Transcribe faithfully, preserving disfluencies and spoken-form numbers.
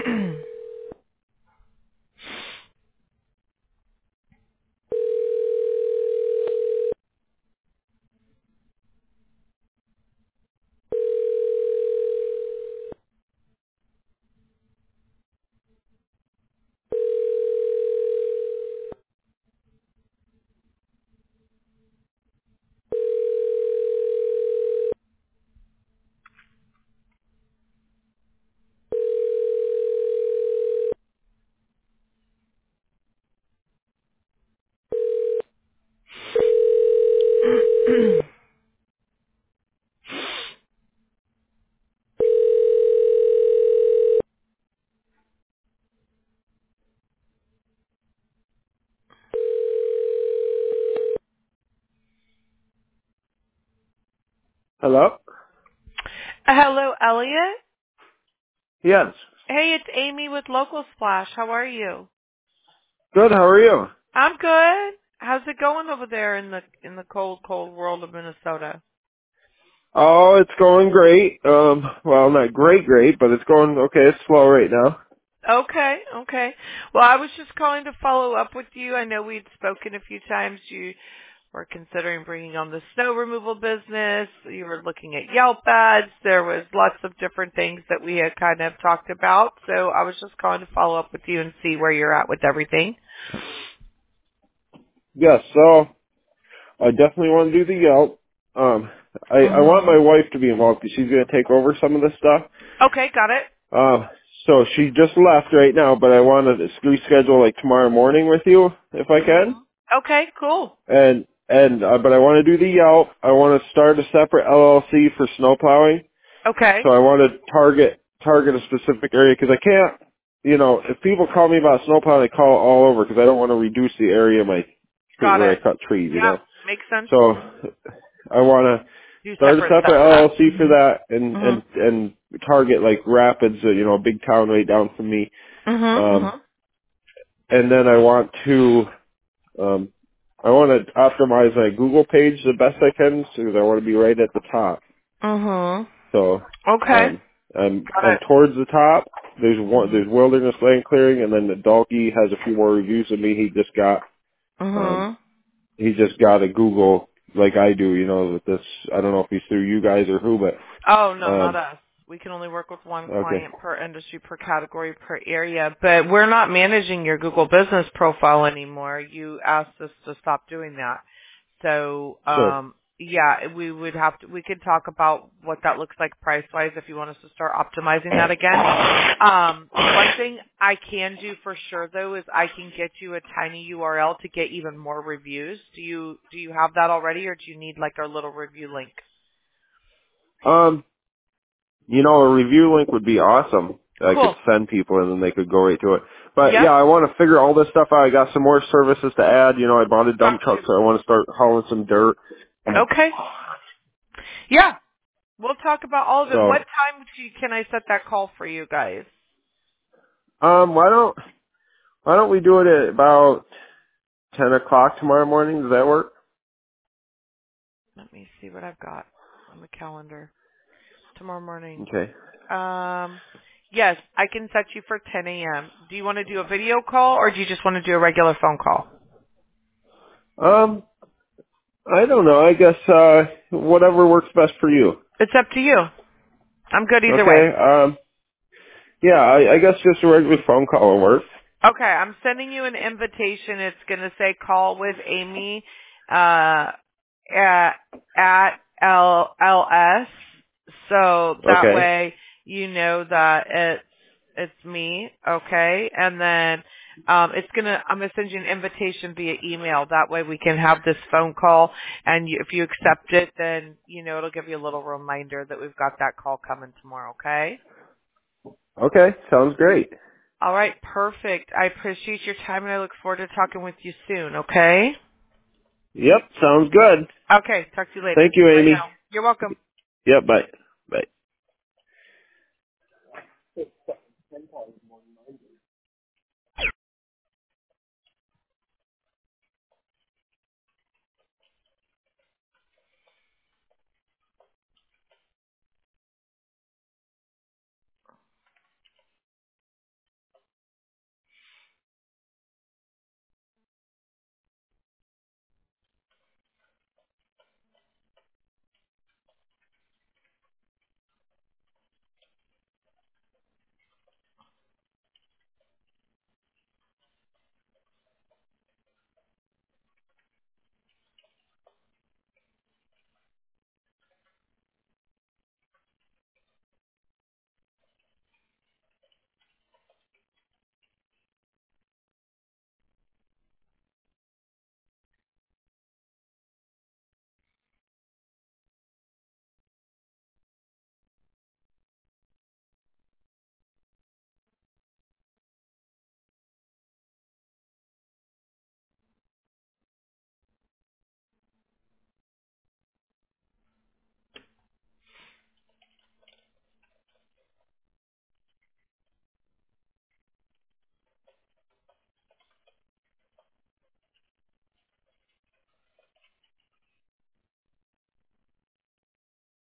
Hello? Hello, Elliot. Yes. Hey, it's Amy with Local Splash. How are you? Good, how are you? I'm good. How's it going over there in the in the cold, cold world of Minnesota? Oh, it's going great. Um, well, not great, great, but it's going okay. It's slow right now. Okay, okay. Well, I was just calling to follow up with you. I know we'd spoken a few times. You were considering bringing on the snow removal business. You were looking at Yelp ads. There was lots of different things that we had kind of talked about. So I was just calling to follow up with you and see where you're at with everything. Yes, so I definitely want to do the Yelp. Um, I, I want Mhm. my wife to be involved because she's going to take over some of this stuff. Okay, got it. Um, so she just left right now, but I want to reschedule like tomorrow morning with you if I can. Mhm. Okay, cool. And and uh, but I want to do the Yelp. I want to start a separate L L C for snow plowing. Okay. So I want to target target a specific area because I can't, you know, if people call me about snowplow, they call all over because I don't want to reduce the area of my tree Got where it. I cut trees, you Yeah, know. makes sense. So Mhm. I want to Do start a separate separate stuff for L L that. C for that and and Mhm. and target like Rapids, uh, you know, a big town right down from me. Mhm. Um, Mhm. and then I want to um, I want to optimize my Google page the best I can because I want to be right at the top. Mhm. So Okay. um, I'm Got I'm it. towards the top. There's one. Mhm. There's wilderness land clearing, and then the Dalkey has a few more reviews than me. He just got um Mhm. he just got a Google like I do. You know with this. I don't know if he's through you guys or who, but Oh no, not um us. We can only work with one okay client per industry, per category, per area. But we're not managing your Google Business profile anymore. You asked us to stop doing that. So, sure um, yeah, we would have to, we could talk about what that looks like price-wise if you want us to start optimizing that again. Um, one thing I can do for sure though is I can get you a tiny U R L to get even more reviews. Do you, do you have that already or do you need like our little review link? um you know a review link would be awesome. I could Cool. send people and then they could go right to it. But Yep. yeah, I want to figure all this stuff out. I got some more services to add. You know, I bought a Got dump truck, you. so I want to start hauling some dirt. Okay. Yeah. We'll talk about all of it. What So time do you, can I set that call for you guys? um, why don't why don't we do it at about ten o'clock tomorrow morning? Does that work? Let me see what I've got on the calendar. Tomorrow morning. Okay. Um, yes, I can set you for ten a.m. Do you want to do a video call or do you just want to do a regular phone call? Um, I don't know. I guess uh, whatever works best for you. It's up to you. I'm good either way. Okay. Um, yeah, I, I guess just a regular phone call will work. Okay, I'm sending you an invitation. It's going to say call with Amy uh, at, at L L S. So that Okay. way you know that it's it's me, okay? And then um, it's gonna I'm gonna send you an invitation via email. That way we can have this phone call, and you, if you accept it, then you know it'll give you a little reminder that we've got that call coming tomorrow, okay? Okay. Sounds great. All right, perfect. I appreciate your time and I look forward to talking with you soon, okay? Yep. Sounds good. Okay, talk to you later. Thank you, Bye Amy. now. You're welcome. Yep. Bye.